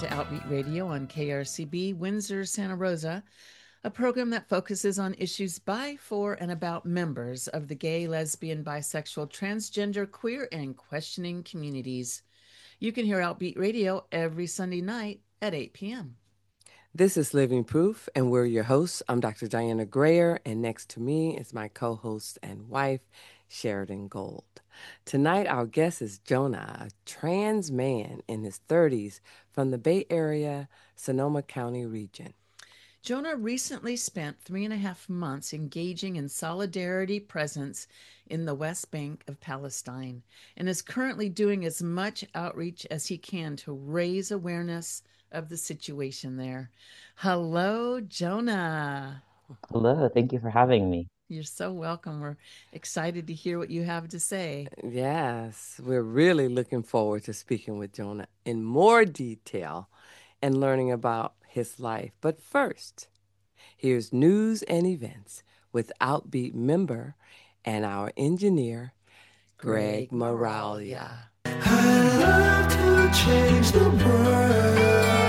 to Outbeat Radio on KRCB, Windsor, Santa Rosa, a program that focuses on issues by, for, and about members of the gay, lesbian, bisexual, transgender, queer, and questioning communities. You can hear Outbeat Radio every Sunday night at 8 p.m. This is Living Proof, and we're your hosts. I'm Dr. Diana Grayer, and next to me is my co-host and wife, Sheridan Gold. Tonight, our guest is Jonah, a trans man in his 30s from the Bay Area, Sonoma County region. Jonah recently spent 3.5 months engaging in solidarity presence in the West Bank of Palestine and is currently doing as much outreach as he can to raise awareness of the situation there. Hello, Jonah. Hello, thank you for having me. You're so welcome. We're excited to hear what you have to say. Yes, we're really looking forward to speaking with Jonah in more detail and learning about his life. But first, here's news and events with Outbeat member and our engineer, Greg Moralia. I love to change the world,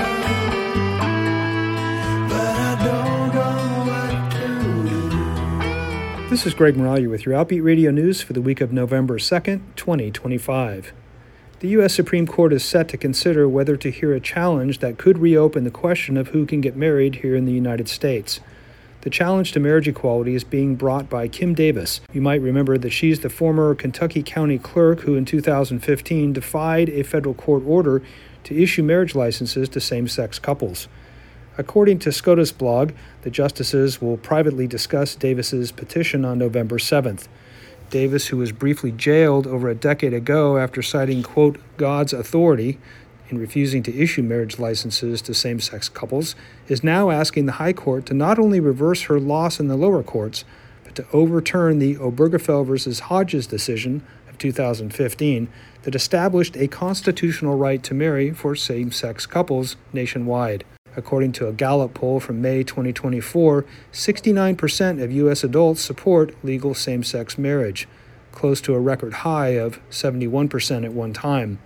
but I don't know what to do. This is Greg Moralia with your Outbeat Radio News for the week of November 2nd, 2025. The U.S. Supreme Court is set to consider whether to hear a challenge that could reopen the question of who can get married here in the United States. The challenge to marriage equality is being brought by Kim Davis. You might remember that she's the former Kentucky County Clerk who in 2015 defied a federal court order to issue marriage licenses to same-sex couples. According to SCOTUS blog, the justices will privately discuss Davis's petition on November 7th. Davis, who was briefly jailed over a decade ago after citing, quote, God's authority in refusing to issue marriage licenses to same-sex couples, is now asking the High Court to not only reverse her loss in the lower courts, but to overturn the Obergefell v. Hodges decision of 2015 that established a constitutional right to marry for same-sex couples nationwide. According to a Gallup poll from May 2024, 69% of U.S. adults support legal same-sex marriage, close to a record high of 71% at one time.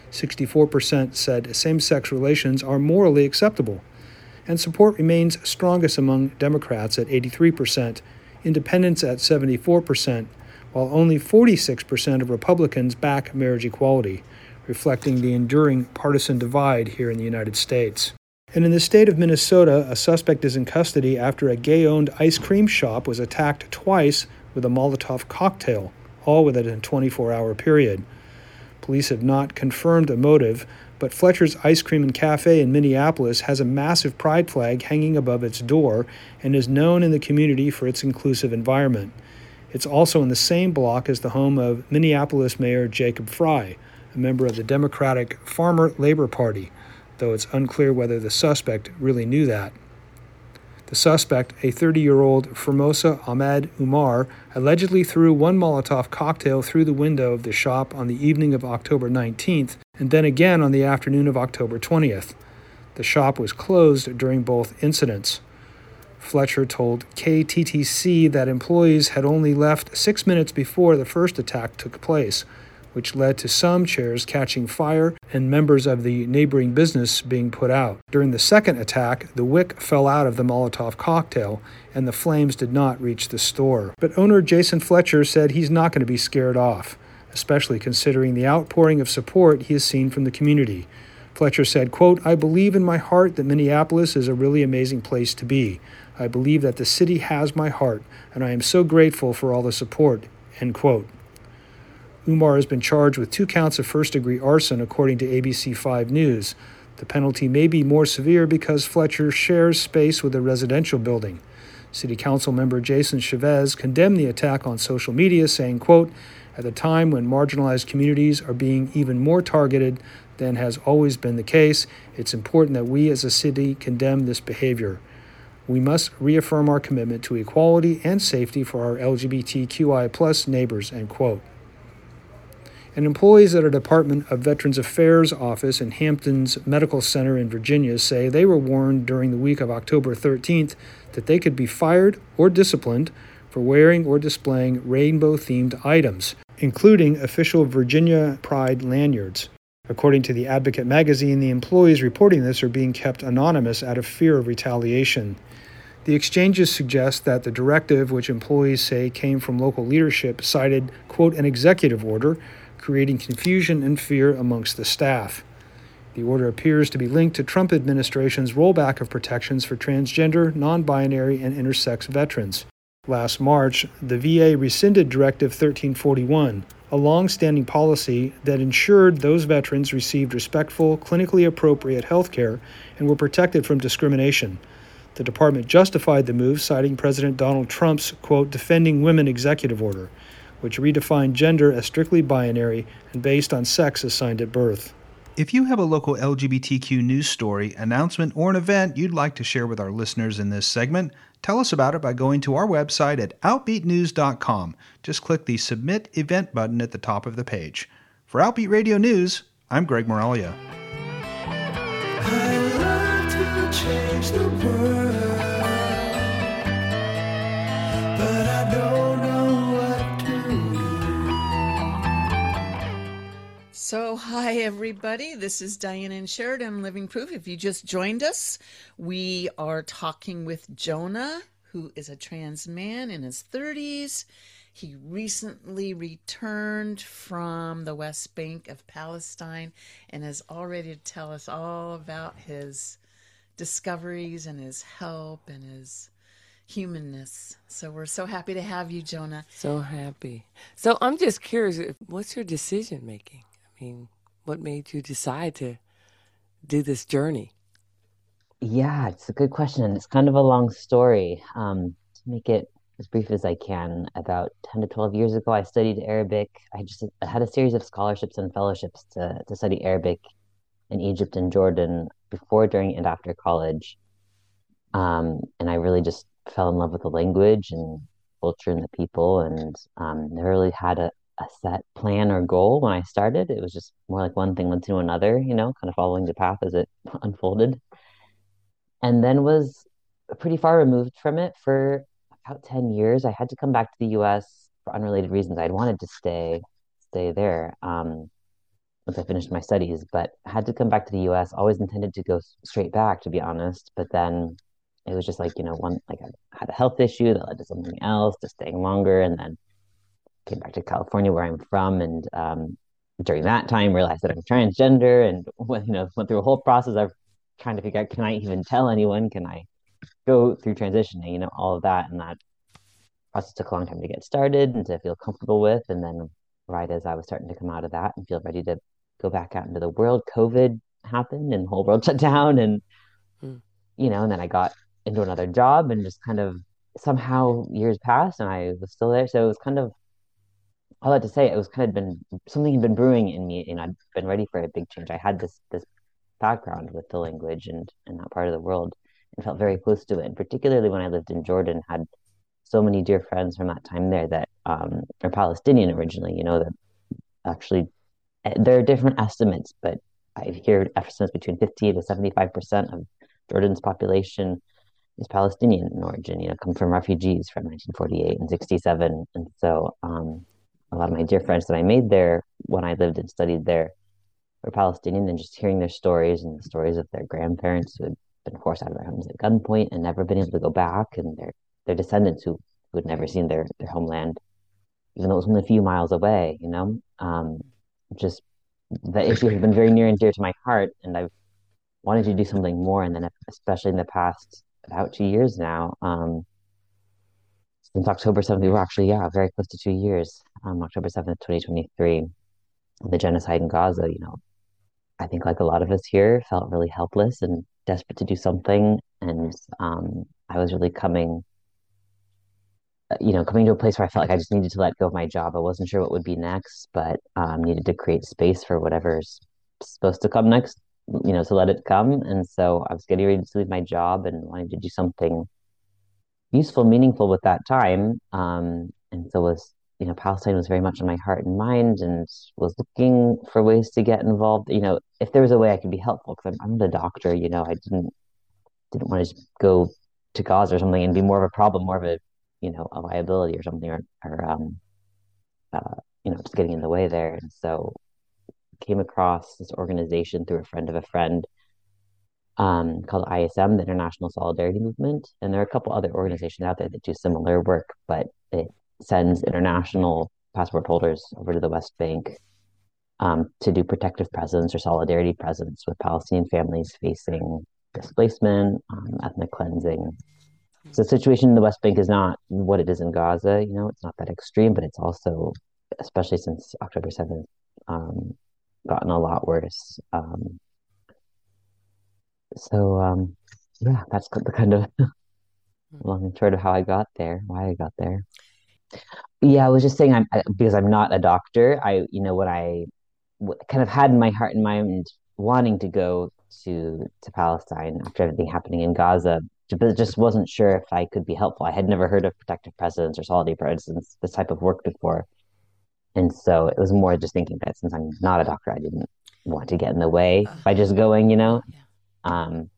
64% said same-sex relations are morally acceptable, and support remains strongest among Democrats at 83%, independents at 74%, while only 46% of Republicans back marriage equality, reflecting the enduring partisan divide here in the United States. And in the state of Minnesota, a suspect is in custody after a gay-owned ice cream shop was attacked twice with a Molotov cocktail, all within a 24-hour period. Police have not confirmed a motive, but Fletcher's Ice Cream and Cafe in Minneapolis has a massive pride flag hanging above its door and is known in the community for its inclusive environment. It's also in the same block as the home of Minneapolis Mayor Jacob Frey, a member of the Democratic Farmer Labor Party, though it's unclear whether the suspect really knew that. The suspect, a 30-year-old Formosa Ahmed Umar, allegedly threw one Molotov cocktail through the window of the shop on the evening of October 19th, and then again on the afternoon of October 20th. The shop was closed during both incidents. Fletcher told KTTC that employees had only left 6 minutes before the first attack took place, which led to some chairs catching fire and members of the neighboring business being put out. During the second attack, the wick fell out of the Molotov cocktail, and the flames did not reach the store. But owner Jason Fletcher said he's not going to be scared off, especially considering the outpouring of support he has seen from the community. Fletcher said, quote, I believe in my heart that Minneapolis is a really amazing place to be. I believe that the city has my heart, and I am so grateful for all the support, end quote. Umar has been charged with 2 counts of first-degree arson, according to ABC5 News. The penalty may be more severe because Fletcher shares space with a residential building. City Council member Jason Chavez condemned the attack on social media, saying, quote, at a time when marginalized communities are being even more targeted than has always been the case, it's important that we as a city condemn this behavior. We must reaffirm our commitment to equality and safety for our LGBTQI+ neighbors, end quote. And employees at a Department of Veterans Affairs office in Hampton's Medical Center in Virginia say they were warned during the week of October 13th that they could be fired or disciplined for wearing or displaying rainbow-themed items, including official Virginia Pride lanyards. According to the Advocate magazine, the employees reporting this are being kept anonymous out of fear of retaliation. The exchanges suggest that the directive, which employees say came from local leadership, cited, quote, an executive order, creating confusion and fear amongst the staff. The order appears to be linked to Trump administration's rollback of protections for transgender, non-binary, and intersex veterans. Last March, the VA rescinded Directive 1341, a long-standing policy that ensured those veterans received respectful, clinically appropriate health care and were protected from discrimination. The department justified the move, citing President Donald Trump's, quote, Defending Women executive order, which redefined gender as strictly binary and based on sex assigned at birth. If you have a local LGBTQ news story, announcement, or an event you'd like to share with our listeners in this segment, tell us about it by going to our website at outbeatnews.com. Just click the Submit Event button at the top of the page. For Outbeat Radio News, I'm Greg Moralia. I love to change the world, but I don't know what to do. So, hi everybody. This is Diane and Sheridan, Living Proof. If you just joined us, we are talking with Jonah, who is a trans man in his 30s. He recently returned from the West Bank of Palestine and is all ready to tell us all about his discoveries and his help and his humanness. So we're so happy to have you, Jonah. So happy. So I'm just curious, what's your decision making? I mean, what made you decide to do this journey? Yeah, it's a good question, and it's kind of a long story. To make it as brief as I can, about 10 to 12 years ago, I studied Arabic. I had a series of scholarships and fellowships to study Arabic in Egypt and Jordan before, during, and after college. And I really just fell in love with the language and culture and the people, and never really had a set plan or goal when I started. It was just more like one thing led to another, kind of following the path as it unfolded. And then was pretty far removed from it for about 10 years. I had to come back to the US for unrelated reasons. I'd wanted to stay there once I finished my studies, but had to come back to the US. Always intended to go straight back, to be honest. But then it was just like, I had a health issue that led to something else, to staying longer, and then came back to California where I'm from. And during that time realized that I'm transgender, and went through a whole process of trying to figure out, can I even tell anyone? Can I go through transitioning, all of that. And that process took a long time to get started and to feel comfortable with. And then right as I was starting to come out of that and feel ready to go back out into the world, COVID happened and the whole world shut down. And, and then I got into another job, and just kind of somehow years passed and I was still there. So it was kind of, all that to say, it was kind of been something had been brewing in me, and I'd been ready for a big change. I had this background with the language and that part of the world, and felt very close to it. And particularly when I lived in Jordan, had so many dear friends from that time there that are Palestinian originally, that actually there are different estimates, but I've heard estimates between 50 to 75% of Jordan's population is Palestinian in origin, come from refugees from 1948 and 67. And so a lot of my dear friends that I made there when I lived and studied there were Palestinian, and just hearing their stories and the stories of their grandparents who had been forced out of their homes at gunpoint and never been able to go back, and their descendants who had never seen their homeland, even though it was only a few miles away, just the issue has been very near and dear to my heart, and I've wanted to do something more. And then especially in the past about 2 years now, since October 7th, we were actually, very close to 2 years, October 7th, 2023, the genocide in Gaza, I think like a lot of us here felt really helpless and desperate to do something. And I was really coming to a place where I felt like I just needed to let go of my job. I wasn't sure what would be next, but needed to create space for whatever's supposed to come next, to let it come. And so I was getting ready to leave my job and wanting to do something useful, meaningful with that time. And so Palestine was very much on my heart and mind, and was looking for ways to get involved. If there was a way I could be helpful, because I'm not a doctor. I didn't want to just go to Gaza or something and be more of a problem, more of a a liability or something, or just getting in the way there. And so came across this organization through a friend of a friend, called ISM, the International Solidarity Movement. And there are a couple other organizations out there that do similar work, but it sends international passport holders over to the West Bank, to do protective presence or solidarity presence with Palestinian families facing displacement, ethnic cleansing. So the situation in the West Bank is not what it is in Gaza. It's not that extreme, but it's also, especially since October 7th, gotten a lot worse. So yeah, that's the kind of long and short of how I got there, why I got there. Yeah, I was just saying, because I'm not a doctor. When I kind of had in my heart and mind wanting to go to Palestine after everything happening in Gaza, but just wasn't sure if I could be helpful. I had never heard of protective presence or solidarity presence, this type of work before, and so it was more just thinking that since I'm not a doctor, I didn't want to get in the way by just going. Yeah. Um,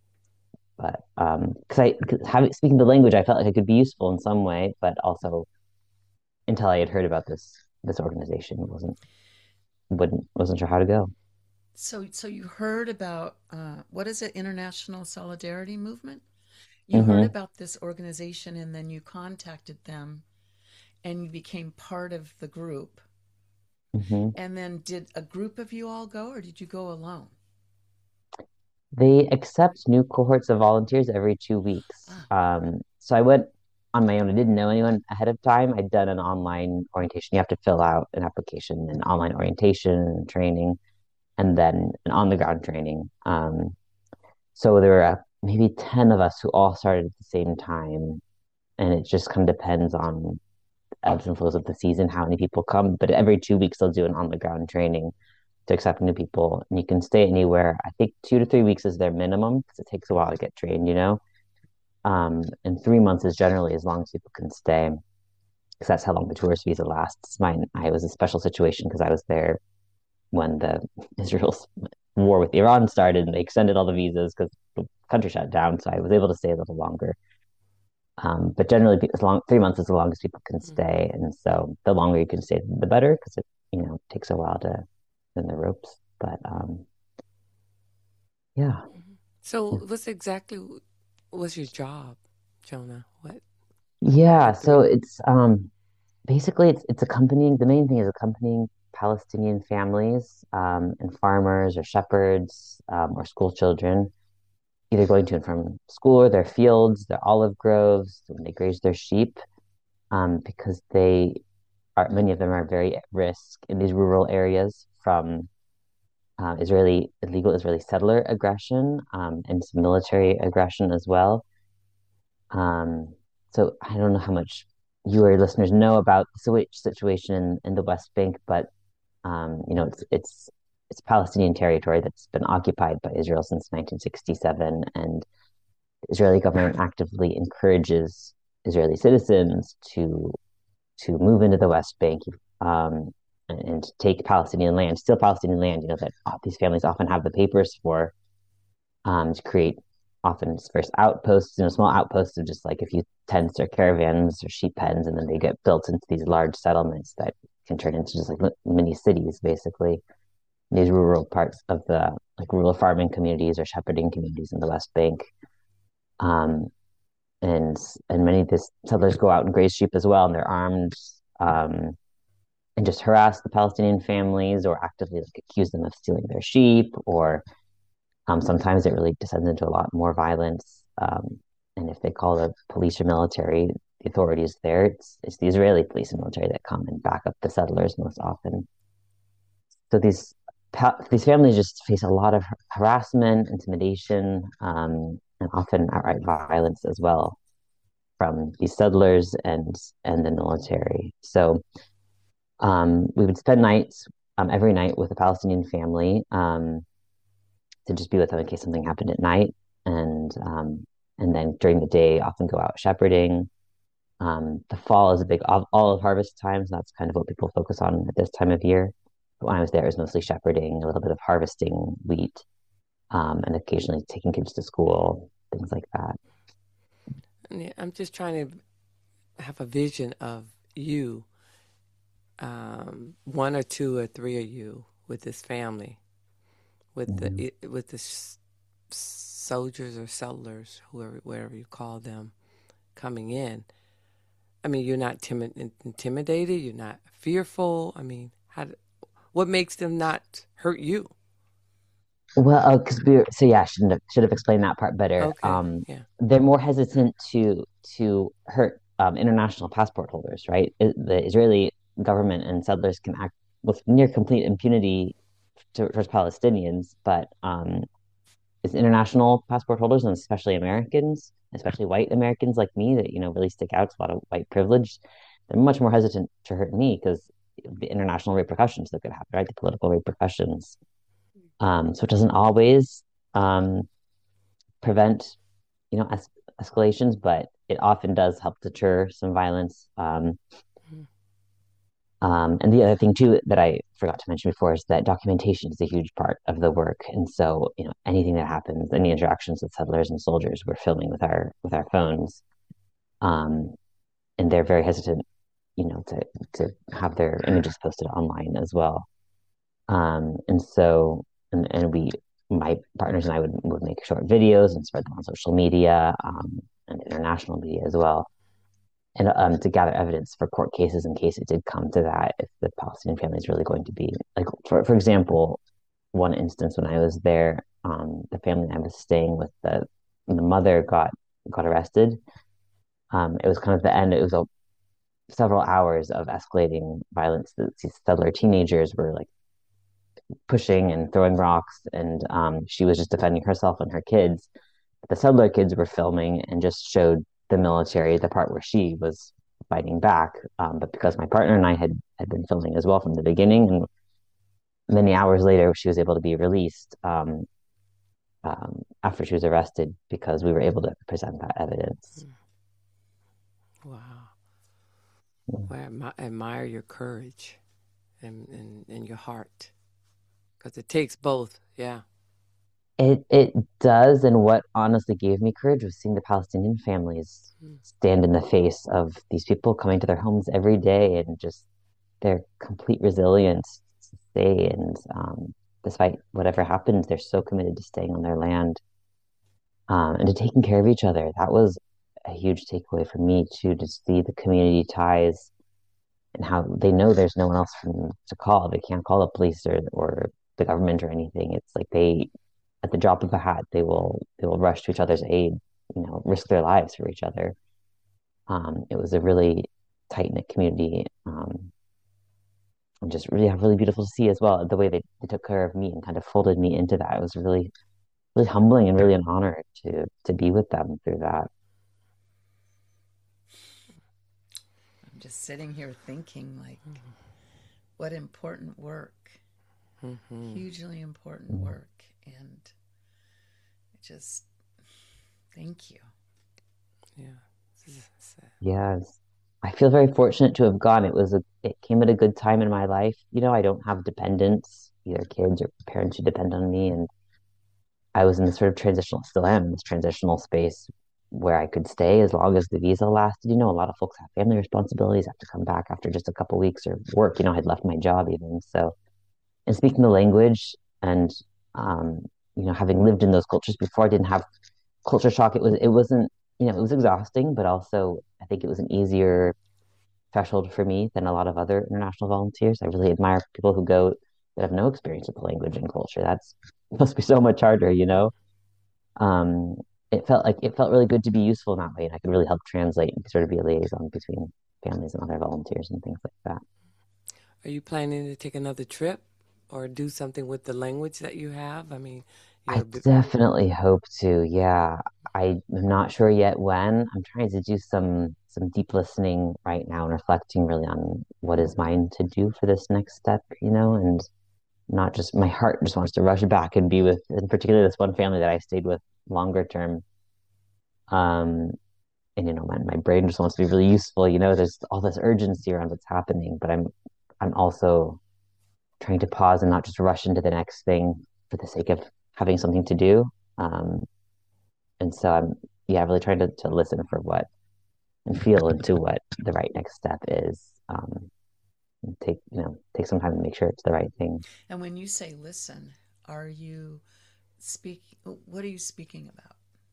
because speaking the language, I felt like I could be useful in some way, but also until I had heard about this organization, wasn't sure how to go. So you heard about what is it? International Solidarity Movement? You heard Hmm. about this organization and then you contacted them and you became part of the group. Hmm. And then did a group of you all go or did you go alone? They accept new cohorts of volunteers every 2 weeks. Ah, So I went on my own. I didn't know anyone ahead of time. I'd done an online orientation. You have to fill out an application, an online orientation and training, and then an on the ground training. So there were maybe 10 of us who all started at the same time. And it just kind of depends on ebbs and flows of the season, how many people come. But every 2 weeks, they'll do an on the ground training to accept new people. And you can stay anywhere. I think 2 to 3 weeks is their minimum because it takes a while to get trained. And 3 months is generally as long as people can stay because that's how long the tourist visa lasts. I was a special situation because I was there when the Israel's war with Iran started and they extended all the visas because the country shut down. So I was able to stay a little longer. But generally, 3 months is the longest people can stay, and so the longer you can stay, the better, because it takes a while to learn the ropes. But yeah, So, what's exactly was your job, Jonah? What yeah. the So group? it's basically it's accompanying. The main thing is accompanying Palestinian families, and farmers or shepherds, or school children, either going to and from school or their fields, their olive groves, when they graze their sheep, because many of them are very at risk in these rural areas from illegal Israeli settler aggression, and some military aggression as well. Um, so I don't know how much your listeners know about the situation in the West Bank, but it's Palestinian territory that's been occupied by Israel since 1967, and the Israeli government actively encourages Israeli citizens to move into the West Bank, um, and take Palestinian land, steal Palestinian land, that these families often have the papers for, to create often first outposts, small outposts of just like a few tents or caravans or sheep pens, and then they get built into these large settlements that can turn into just like mini cities, basically. These rural parts of the like rural farming communities or shepherding communities in the West Bank. Um, and and many of these settlers go out and graze sheep as well, and they're armed, and just harass the Palestinian families or actively like accuse them of stealing their sheep, or sometimes it really descends into a lot more violence. And if they call the police or military, the authorities there, it's the Israeli police and military that come and back up the settlers most often. So these families just face a lot of harassment, intimidation, and often outright violence as well from these settlers and the military. So we would spend nights, every night with a Palestinian family, to just be with them in case something happened at night, and then during the day, often go out shepherding. The fall is a big olive harvest time, so that's kind of what people focus on at this time of year. But when I was there, it was mostly shepherding, a little bit of harvesting wheat, and occasionally taking kids to school, things like that. Yeah, I'm just trying to have a vision of you, one or two or three of you with this family, with the soldiers or settlers, whatever you call them, coming in. I mean, you're not intimidated. You're not fearful. I mean, what makes them not hurt you? Well, because I should have explained that part better. Okay, yeah. They're more hesitant to hurt international passport holders, right? The Israeli government and settlers can act with near complete impunity towards Palestinians, but it's international passport holders, and especially Americans, especially white Americans like me that really stick out. It's a lot of white privilege. They're much more hesitant to hurt me because the international repercussions that could happen, right? The political repercussions. So it doesn't always prevent, escalations, but it often does help deter some violence. And the other thing too that I forgot to mention before is that documentation is a huge part of the work. And so, anything that happens, any interactions with settlers and soldiers, we're filming with our phones. Um, and they're very hesitant, to have their images posted online as well. And so, and my partners and I would make short videos and spread them on social media, and international media as well, and to gather evidence for court cases in case it did come to that, if the Palestinian family is really going to be like, for example, one instance when I was there, the family I was staying with, the mother got arrested. It was kind of the end. It was several hours of escalating violence. These settler teenagers were like pushing and throwing rocks, and she was just defending herself and her kids. The settler kids were filming and just showed the military the part where she was fighting back. But because my partner and I had been filming as well from the beginning, and many hours later, she was able to be released after she was arrested because we were able to present that evidence. Wow. Well, I admire your courage and your heart, because it takes both. Yeah. It does, and what honestly gave me courage was seeing the Palestinian families stand in the face of these people coming to their homes every day, and just their complete resilience to stay, and despite whatever happens, they're so committed to staying on their land, and to taking care of each other. That was a huge takeaway for me too, to see the community ties and how they know there's no one else to call. They can't call the police or the government or anything. It's like at the drop of a hat, they will rush to each other's aid, risk their lives for each other. It was a really tight knit community, and just really beautiful to see as well. The way they took care of me and kind of folded me into that. It was really, really humbling and really an honor to be with them through that. I'm just sitting here thinking, like, what important work, hugely important work. And just thank you. Yeah. Yes. I feel very fortunate to have gone. It came at a good time in my life. I don't have dependents, either kids or parents who depend on me. And I was in this sort of still am in this transitional space where I could stay as long as the visa lasted. A lot of folks have family responsibilities, have to come back after just a couple weeks or work. I had left my job even. So, and speaking the language and, having lived in those cultures before, I didn't have culture shock. It wasn't, it was exhausting, but also I think it was an easier threshold for me than a lot of other international volunteers. I really admire people who go that have no experience with the language and culture. That's must be so much harder. Um, it felt really good to be useful in that way, and I could really help translate and sort of be a liaison between families and other volunteers and things like that. Are you planning to take another trip or do something with the language that you have? I mean, I definitely hope to. Yeah, I'm not sure yet when. I'm trying to do some deep listening right now and reflecting really on what is mine to do for this next step, and not just my heart just wants to rush back and be with, in particular, this one family that I stayed with longer term. Um, and my brain just wants to be really useful. There's all this urgency around what's happening, but I'm also trying to pause and not just rush into the next thing for the sake of having something to do. Um, and so I'm, yeah, really trying to listen for what and feel into what the right next step is. and take some time to make sure it's the right thing. And when you say listen, are you speak? What are you speaking about?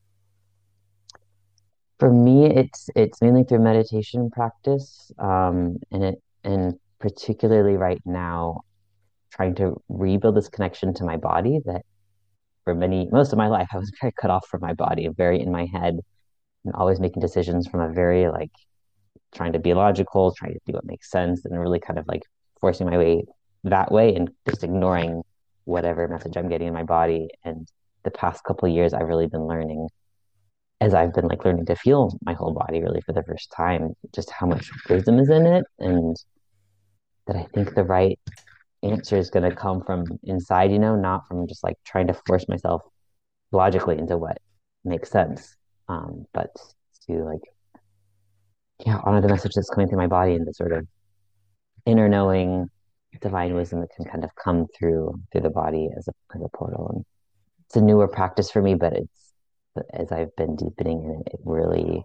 For me, it's mainly through meditation practice, and particularly right now, trying to rebuild this connection to my body that for most of my life, I was very cut off from my body, very in my head, and always making decisions from a very like trying to be logical, trying to do what makes sense, and really kind of like forcing my way that way and just ignoring whatever message I'm getting in my body. And the past couple of years, I've really been learning as I've been like learning to feel my whole body really for the first time, just how much wisdom is in it, and that I think the right answer is going to come from inside, not from just like trying to force myself logically into what makes sense, but to like, yeah, honor the message that's coming through my body and the sort of inner knowing, divine wisdom that can kind of come through the body as a portal. And it's a newer practice for me, but as I've been deepening in it, it really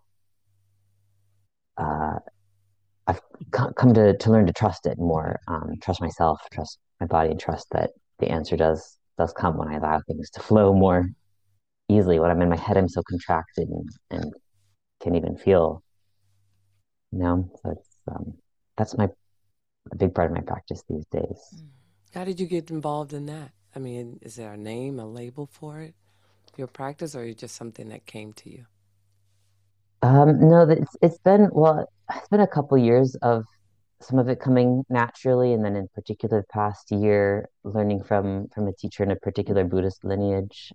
uh, I've come to learn to trust it more, trust myself, trust my body, and trust that the answer does come when I allow things to flow more easily. When I'm in my head, I'm so contracted and can't even feel, So that's a big part of my practice these days. How did you get involved in that? I mean, is there a name, a label for it, your practice, or is it just something that came to you? No, it's been a couple years of some of it coming naturally, and then in particular, the past year, learning from a teacher in a particular Buddhist lineage.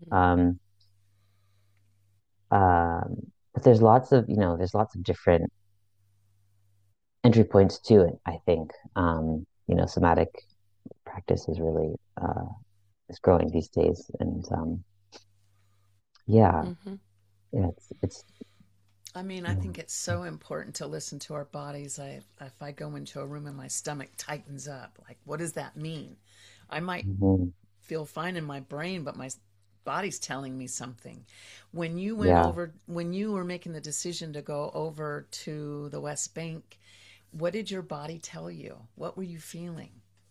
But there's lots of different entry points to it, I think. Somatic practice is growing these days, and yeah, Mm-hmm. yeah, it's I mean, I think it's so important to listen to our bodies. If I go into a room and my stomach tightens up, like, what does that mean? I might mhm, feel fine in my brain, but my body's telling me something. yeah. When you were making the decision to go over to the West Bank, what did your body tell you? What were you feeling?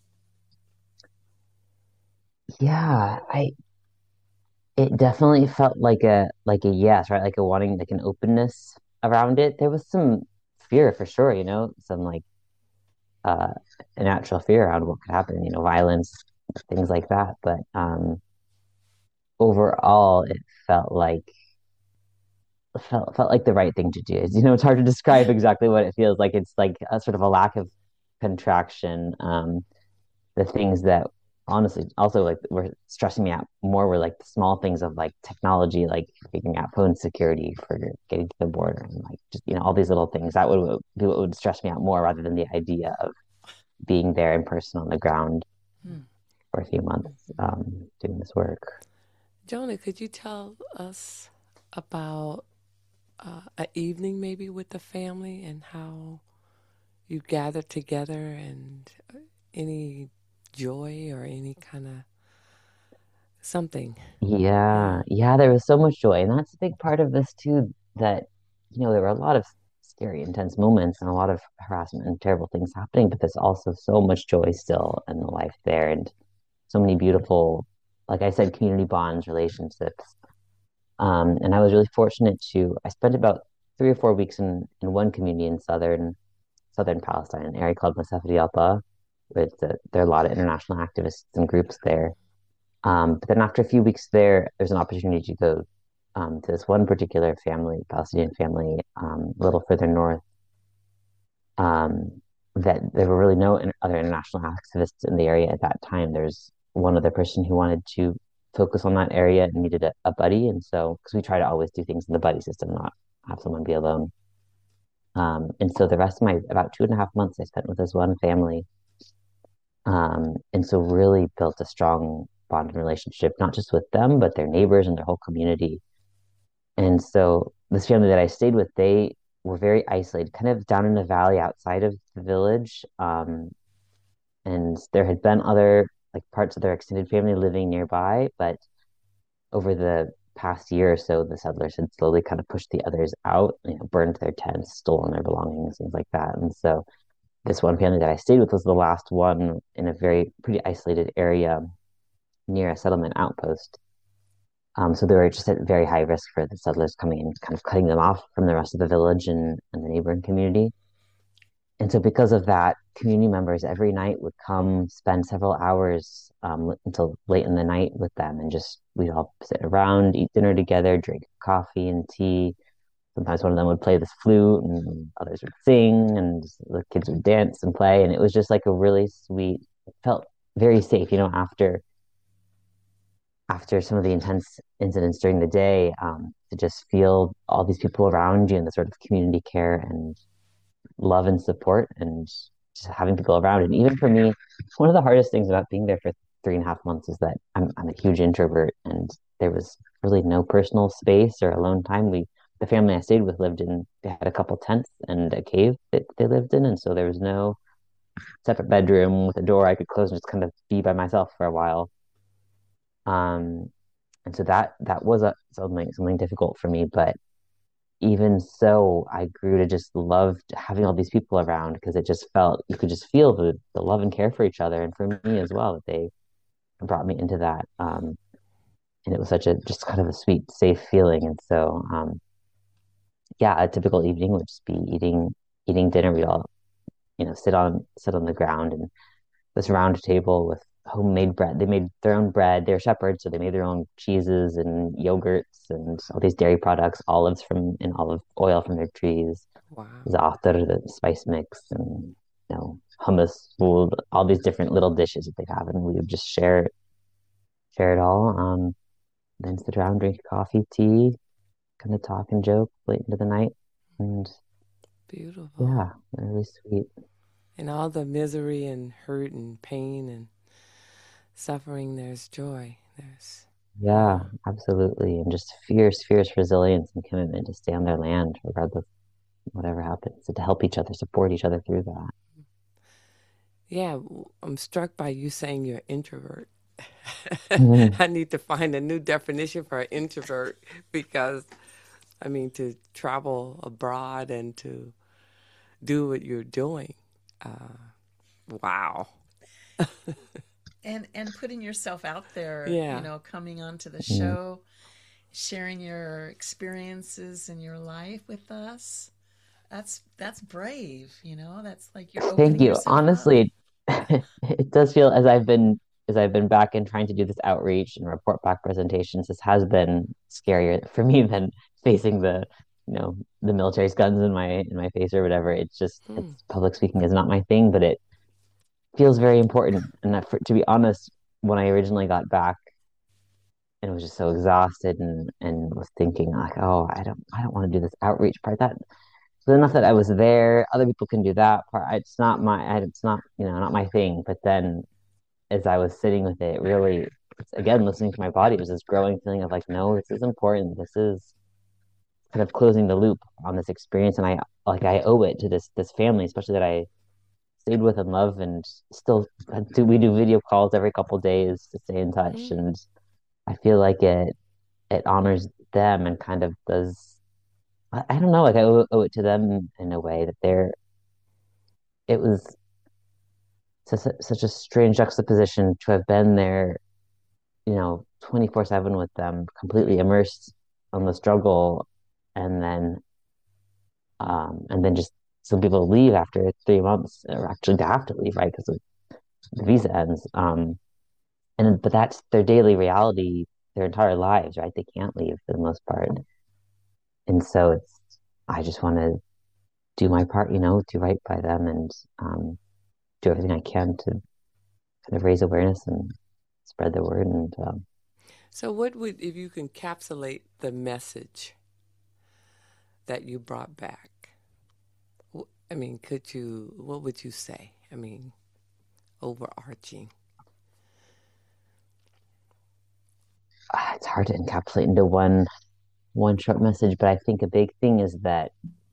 Yeah, it definitely felt like a yes, right? Like a wanting like an openness around it. There was some fear for sure, some like uh a natural fear around what could happen, violence, things like that. But overall it felt like felt like the right thing to do. It's hard to describe exactly what it feels like. It's like a sort of a lack of contraction. The things that honestly also like were stressing me out more were like the small things of like technology, like figuring out phone security for getting to the border and like just all these little things that would be what would stress me out more rather than the idea of being there in person on the ground Hmm. for a few months doing this work. Jonah, could you tell us about an evening maybe with the family and how you gathered together and any joy or any kind of something? Yeah. Yeah, there was so much joy, and that's a big part of this too. That there were a lot of scary, intense moments and a lot of harassment and terrible things happening, but there's also so much joy still in the life there, and so many beautiful, like I said, community bonds, relationships. And I was really fortunate I spent about 3 or 4 weeks in one community in southern Palestine, an area called Masafat Yalpa. There are a lot of international activists and groups there. But then after a few weeks there, there's an opportunity to go to this one particular family, Palestinian family, a little further north, um, that there were really no other international activists in the area at that time. There's one other person who wanted to focus on that area and needed a buddy. And so, because we try to always do things in the buddy system, not have someone be alone. And so the rest of my about 2.5 months I spent with this one family. And so really built a strong bond and relationship, not just with them, but their neighbors and their whole community. And so this family that I stayed with, they were very isolated, kind of down in a valley outside of the village. And there had been other like parts of their extended family living nearby, but over the past year or so, the settlers had slowly kind of pushed the others out, burned their tents, stolen their belongings, things like that. And so this one family that I stayed with was the last one in a very pretty isolated area near a settlement outpost. So they were just at very high risk for the settlers coming in, kind of cutting them off from the rest of the village and the neighboring community. And so, because of that, community members every night would come spend several hours until late in the night with them, and just we'd all sit around, eat dinner together, drink coffee and tea. Sometimes one of them would play this flute, and others would sing, and the kids would dance and play. And it was just like a really sweet, it felt very safe, after some of the intense incidents during the day, to just feel all these people around you and the sort of community care and love and support and just having people around. And even for me, one of the hardest things about being there for 3.5 months is that I'm a huge introvert, and there was really no personal space or alone time. The family I stayed with they had a couple tents and a cave that they lived in. And so there was no separate bedroom with a door I could close and just kind of be by myself for a while. Um, and so that was something difficult for me. But even so, I grew to just love having all these people around, because it just felt you could just feel the love and care for each other, and for me as well, that they brought me into that. And it was such a just kind of a sweet, safe feeling. And so, yeah, a typical evening would just be eating dinner. We'd all, sit on the ground and this round table with homemade bread. They made their own bread. They're shepherds, so they made their own cheeses and yogurts and all these dairy products, and olive oil from their trees, Wow. za'atar, the spice mix, and hummus, food, all these different little dishes that they have, and we would just share it all. Then sit around, drink coffee, tea, kind of talk and joke late into the night, and Beautiful. yeah, really sweet. In all the misery and hurt and pain and suffering, there's joy. There's, Yeah, absolutely. And just fierce, fierce resilience and commitment to stay on their land, regardless of whatever happens, and to help each other, support each other through that. yeah, I'm struck by you saying you're an introvert. Mhm. I need to find a new definition for an introvert because, I mean, to travel abroad and to do what you're doing. Uh, wow. And putting yourself out there, Yeah. coming onto the Mhm. show, sharing your experiences in your life with us. That's brave, That's like you're Thank opening you. yourself up. Honestly, it does feel, as I've been back and trying to do this outreach and report back presentations, this has been scarier for me than facing the military's guns in my face or whatever. It's Mm. public speaking is not my thing, but it feels very important. And to be honest, when I originally got back and was just so exhausted and was thinking like, oh, I don't want to do this outreach part. That so enough that I was there. Other people can do that part. It's not not my thing. But then as I was sitting with it, really, again, listening to my body, it was this growing feeling of like, no, this is important. This is kind of closing the loop on this experience, and I owe it to this family, especially that I stayed with and love, and still we do video calls every couple days to stay in touch, Mm. and I feel like it honors them and kind of does. I don't know, like I owe it to them in a way that it was such a strange juxtaposition to have been there, 24/7 with them, completely immersed on the struggle, and then just some people leave after 3 months, or actually they have to leave, right? Because the visa ends. But that's their daily reality, their entire lives, right? They can't leave for the most part. And so I just want to do my part, do right by them, and do everything I can to kind of raise awareness and spread the word. And So, what would, if you can encapsulate the message that you brought back? I mean, what would you say? I mean, overarching. it's hard to encapsulate into one short message, but I think a big thing is that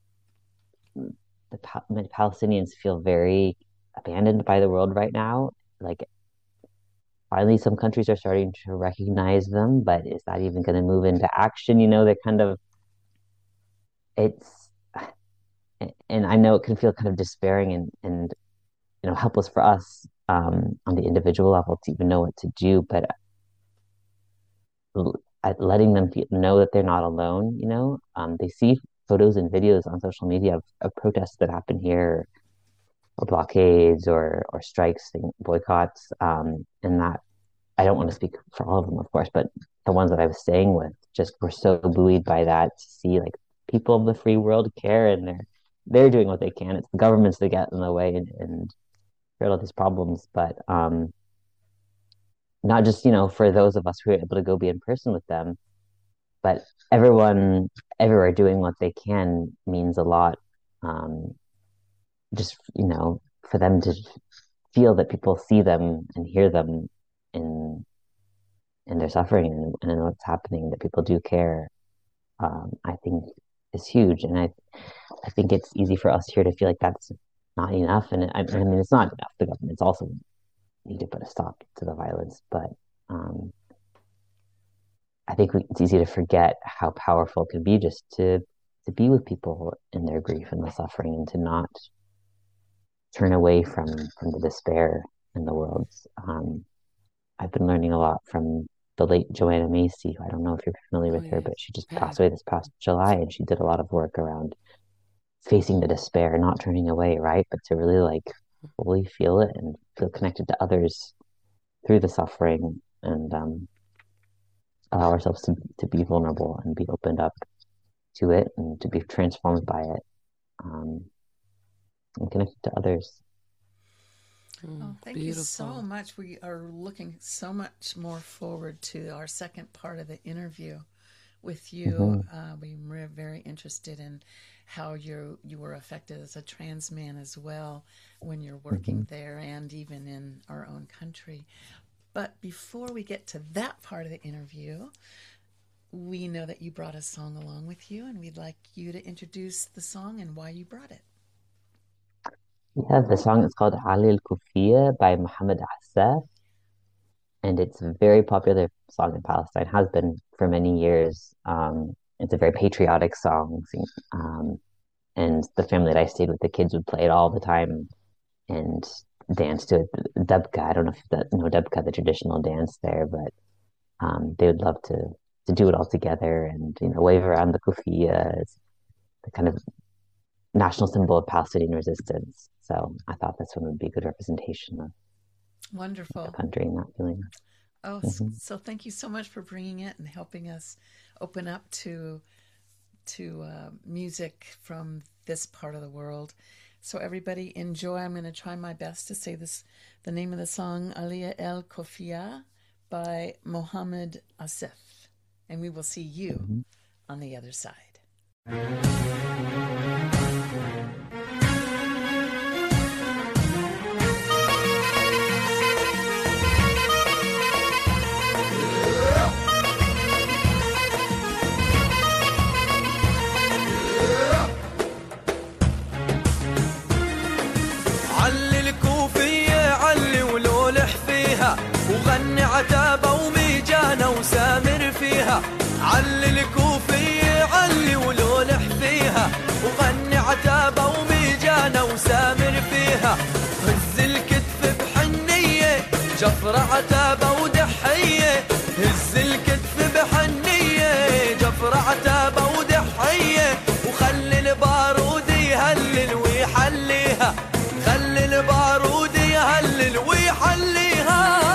the Palestinians feel very abandoned by the world right now. Like, finally, some countries are starting to recognize them, but is that even going to move into action? They're kind of, it's, and I know it can feel kind of despairing and helpless for us on the individual level to even know what to do, but letting them know that they're not alone. They see photos and videos on social media of protests that happen here, or blockades, or strikes, boycotts, and that I don't want to speak for all of them, of course, but the ones that I was staying with just were so buoyed by that, to see like people of the free world care, and they're doing what they can. It's the governments that get in the way and create all these problems, but not just for those of us who are able to go be in person with them, but everyone everywhere doing what they can means a lot. Just for them to feel that people see them and hear them in their suffering, and in what's happening, that people do care, I think is huge. And I think it's easy for us here to feel like that's not enough. And I mean, it's not enough. The government's also need to put a stop to the violence, but I think it's easy to forget how powerful it can be just to be with people in their grief and the suffering, and to not turn away from the despair in the world. I've been learning a lot from the late Joanna Macy, who I don't know if you're familiar with her, but she just passed away this past July, and she did a lot of work around facing the despair, not turning away, right? But to really like fully feel it and feel connected to others through the suffering, and allow ourselves to be vulnerable and be opened up to it, and to be transformed by it, and connected to others. Oh, thank you so much. We are looking so much more forward to our second part of the interview with you. We're very interested in how you were affected as a trans man as well when you're working there, and even in our own country. But before we get to that part of the interview, we know that you brought a song along with you, and we'd like you to introduce the song and why you brought it. Yeah, the song is called Ali Al-Kufiya by Muhammad Assaf, and it's a very popular song in Palestine, has been for many years. It's a very patriotic song, and the family that I stayed with, the kids would play it all the time and dance to it. Debka, I don't know if you know Debka, the traditional dance there, but they would love to do it all together, and wave around the kufiya. It's the kind of national symbol of Palestinian resistance. So I thought this one would be a good representation of wonderful the country and that feeling. Oh, so thank you so much for bringing it and helping us open up to music from this part of the world. So everybody enjoy. I'm going to try my best to say the name of the song, Aliyah El Kofiya by Mohammed Assaf. And we will see you on the other side. وغني عتابة وميجانة وسامر فيها. علي الكوفية علي ولولح فيها، وغني عتابة وميجانة وسامر فيها. هز الكتف بحنية جفر عتابة ودحية، هز الكتف بحنية جفر عتابة ودحية، وخلي البارود يهلل ويحليها، خلي البارود يهلل ويحليها.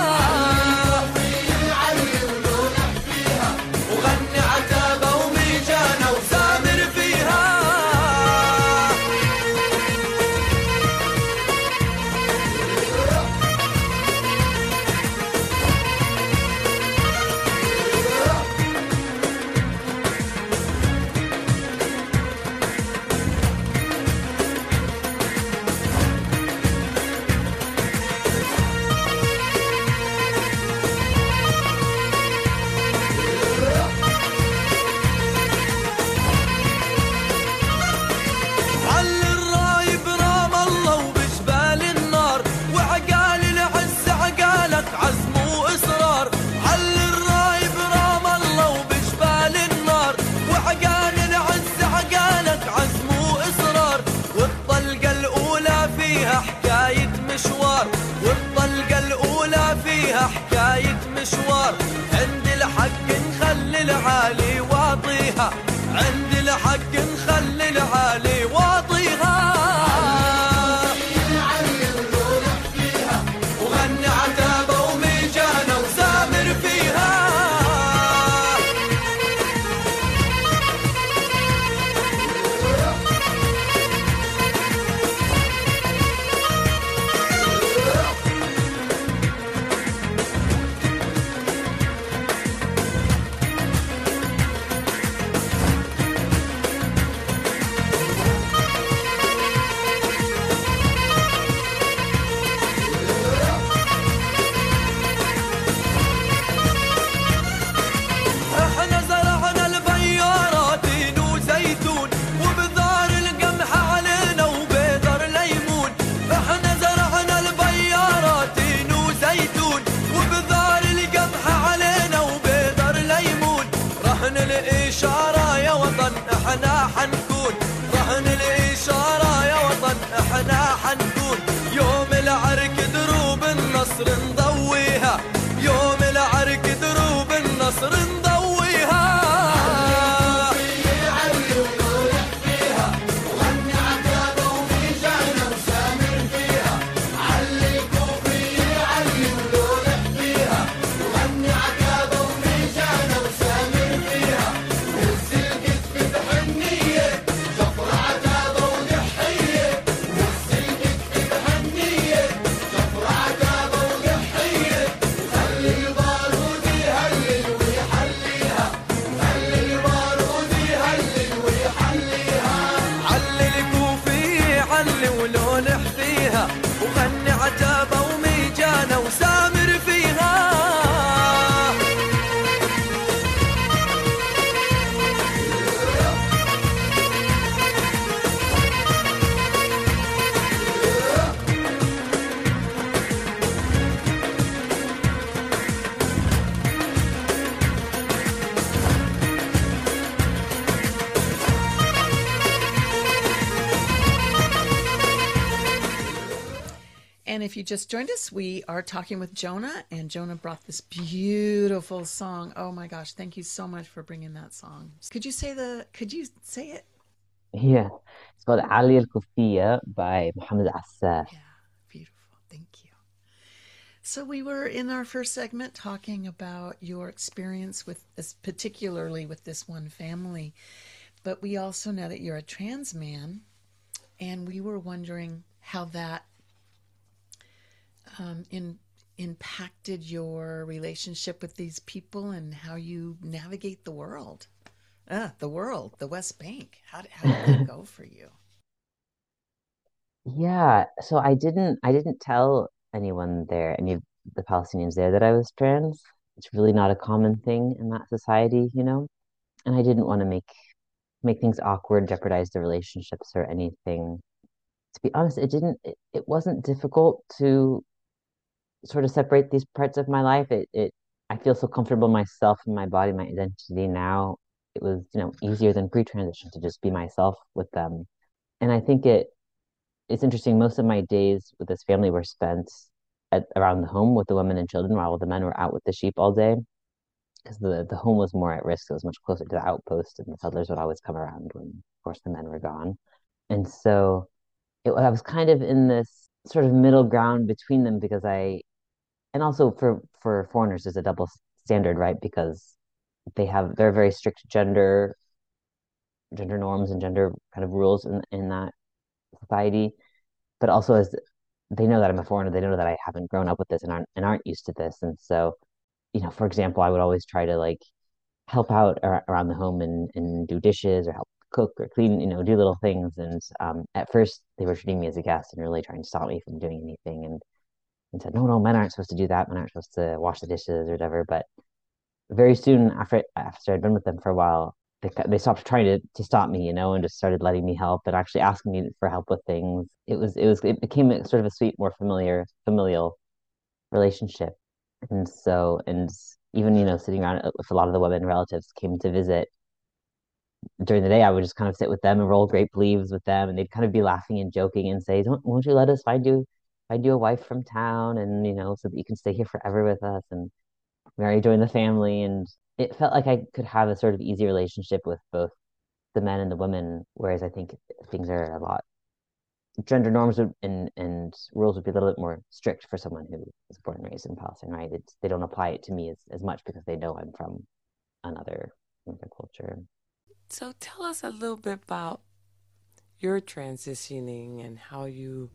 فيها حكاية مشوار، عند الحق نخلي العالي واطيها، عند الحق نخلي العالي واطيها. وغني عتابة وميجانة وسامر فيها. احنا زرعنا البيارات تين وزيتون، وبذار القمح علينا وبيدر ليمون. احنا زرعنا البيارات تين وزيتون، وبذار القمح علينا وبيدر ليمون. رهن الإشارة يا وطن احنا حنكون، رهن الإشارة يا وطن احنا حنكون. يوم العرك دروب النصر نضويها، يوم العرك دروب النصر نضويها. وغني عتابة وميجانة وسامر فيها. And if you just joined us, we are talking with Jonah, and Jonah brought this beautiful song. Oh my gosh, thank you so much for bringing that song. Could you say it? Yeah, it's called Ali Al Kufiya by Muhammad Assaf. Yeah, beautiful. Thank you. So we were in our first segment talking about your experience with this, particularly with this one family, but we also know that you're a trans man, and we were wondering how that impacted your relationship with these people and how you navigate the world. The West Bank. How did that go for you? Yeah, so I didn't tell anyone there, any of the Palestinians there, that I was trans. It's really not a common thing in that society, you know. And I didn't want to make things awkward, jeopardize the relationships or anything. To be honest, it wasn't difficult to sort of separate these parts of my life. I feel so comfortable myself in my body, my identity now. It was, easier than pre-transition to just be myself with them. And I think it's interesting. Most of my days with this family were spent around the home with the women and children, while the men were out with the sheep all day. Because the home was more at risk. It was much closer to the outpost, and the settlers would always come around when, of course, the men were gone. And so I was kind of in this sort of middle ground between them, because and also for foreigners, there's a double standard, right? Because they're very strict gender norms and gender kind of rules in that society. But also, as they know that I'm a foreigner, they know that I haven't grown up with this and aren't used to this. And so, for example, I would always try to like help out around the home and do dishes or help cook or clean, do little things. And at first, they were treating me as a guest and really trying to stop me from doing anything, and said, no, no, men aren't supposed to do that. Men aren't supposed to wash the dishes or whatever. But very soon after I'd been with them for a while, they stopped trying to stop me, and just started letting me help and actually asking me for help with things. It became sort of a sweet, more familial relationship. And even, sitting around, if a lot of the women relatives came to visit during the day, I would just kind of sit with them and roll grape leaves with them, and they'd kind of be laughing and joking and say, won't you let us find you find you a wife from town, and so that you can stay here forever with us and marry, join the family. And it felt like I could have a sort of easy relationship with both the men and the women, whereas I think things are a lot gender norms and rules would be a little bit more strict for someone who is born and raised in Palestine, right? They don't apply it to me as much because they know I'm from another culture. So tell us a little bit about your transitioning and how you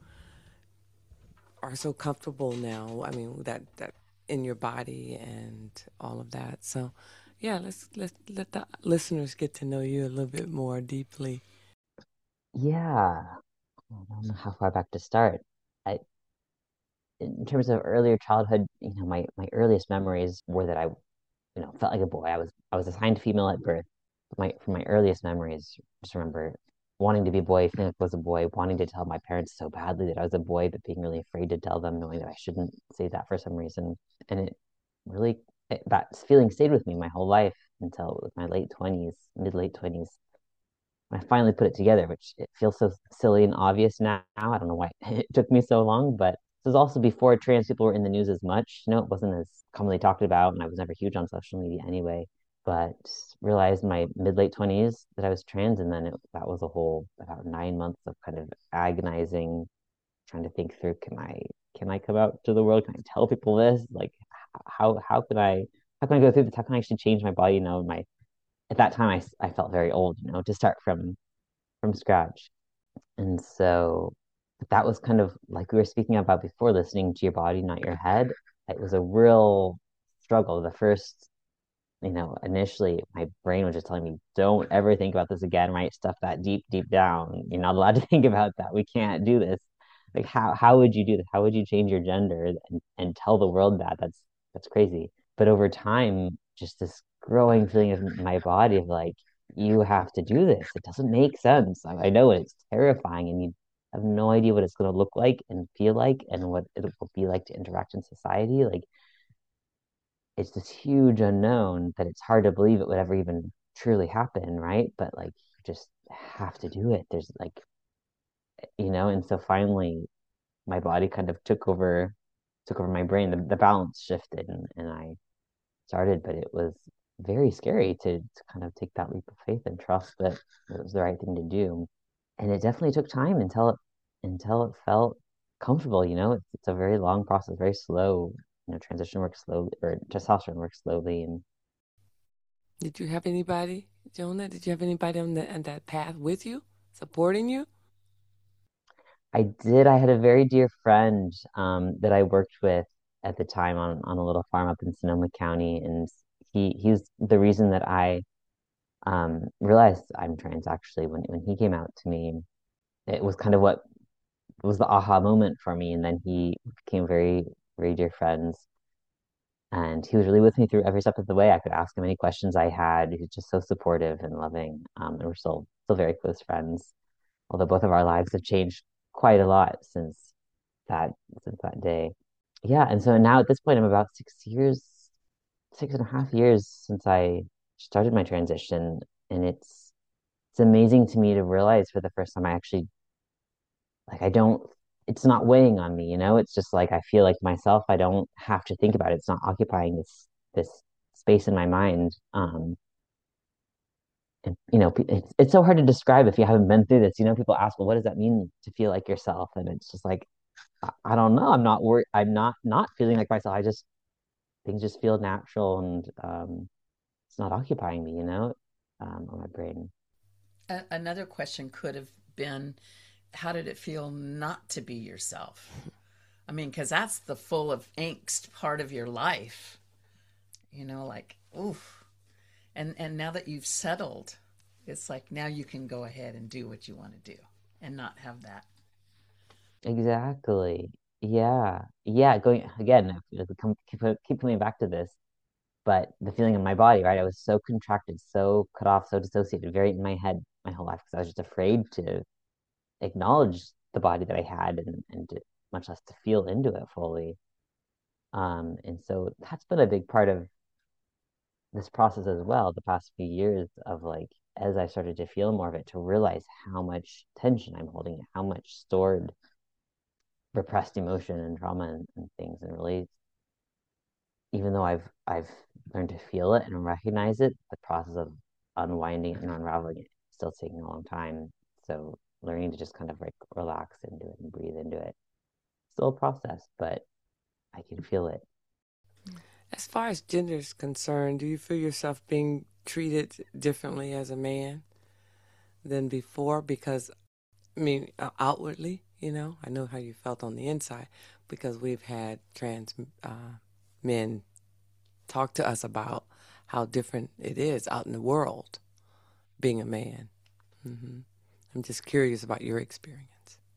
are so comfortable now. I mean, that in your body and all of that. So, yeah, let's let the listeners get to know you a little bit more deeply. Yeah, I don't know how far back to start. I, in terms of earlier childhood, my earliest memories were that I, felt like a boy. I was assigned female at birth. From my earliest memories, just remember wanting to be a boy, feeling like I was a boy, wanting to tell my parents so badly that I was a boy, but being really afraid to tell them, knowing that I shouldn't say that for some reason. And it really, that feeling stayed with me my whole life until my late 20s, mid late 20s. I finally put it together, which it feels so silly and obvious now. I don't know why it took me so long, but this was also before trans people were in the news as much. It wasn't as commonly talked about, and I was never huge on social media anyway. But realized in my mid late 20s that I was trans, and then that was a whole about 9 months of kind of agonizing, trying to think through, can I come out to the world? Can I tell people this? Like, how can I go through this? How can I actually change my body? My at that time I felt very old, to start from scratch. And so that was kind of like we were speaking about before, listening to your body, not your head. It was a real struggle. The first, initially my brain was just telling me, don't ever think about this again, right? Stuff that deep, deep down. You're not allowed to think about that. We can't do this. Like how would you do this? How would you change your gender and tell the world that? That's crazy. But over time, just this growing feeling of my body of like, you have to do this. It doesn't make sense. I know it's terrifying and you have no idea what it's going to look like and feel like and what it will be like to interact in society. Like it's this huge unknown that it's hard to believe it would ever even truly happen, right? But like you just have to do it. There's like, and so finally my body kind of took over my brain. The balance shifted and I started, but it was very scary to kind of take that leap of faith and trust that it was the right thing to do. And it definitely took time until it felt comfortable. It's a very long process, very slow. Transition works slowly, or testosterone works slowly. And Did you have anybody, Jonah? Did you have anybody on that path with you, supporting you? I did. I had a very dear friend that I worked with at the time on a little farm up in Sonoma County, and he's the reason that I realized I'm trans. Actually, when he came out to me, it was kind of what was the aha moment for me. And then he became very, very dear friends. And he was really with me through every step of the way. I could ask him any questions I had. He was just so supportive and loving. And we're still very close friends, although both of our lives have changed quite a lot that since that day. Yeah, and so now at this point, I'm about 6 years, 6.5 years since I started my transition, and it's amazing to me to realize for the first time I actually like I don't it's not weighing on me, it's just like I feel like myself. I don't have to think about it. It's not occupying this space in my mind. And it's so hard to describe if you haven't been through this. People ask, well, what does that mean to feel like yourself? And it's just like I don't know. I'm not worried. I'm not feeling like myself. I just things just feel natural, and it's not occupying me, on my brain. Another question could have been, how did it feel not to be yourself? I mean, because that's the full of angst part of your life, like, oof. And now that you've settled, it's like now you can go ahead and do what you want to do and not have that. Exactly. Yeah. Yeah. Going again, keep coming back to this, but the feeling in my body, right? I was so contracted, so cut off, so dissociated, very in my head my whole life because I was just afraid to acknowledge the body that I had and much less to feel into it fully. And so that's been a big part of this process as well, the past few years of like, as I started to feel more of it, to realize how much tension I'm holding, how much stored repressed emotion and trauma and things, and really, even though I've learned to feel it and recognize it, the process of unwinding it and unraveling it is still taking a long time. So learning to just kind of like relax into it and breathe into it, still a process, but I can feel it. As far as gender is concerned, do you feel yourself being treated differently as a man than before? Because, I mean, outwardly, I know how you felt on the inside, because we've had trans men talk to us about how different it is out in the world being a man. I'm just curious about your experience.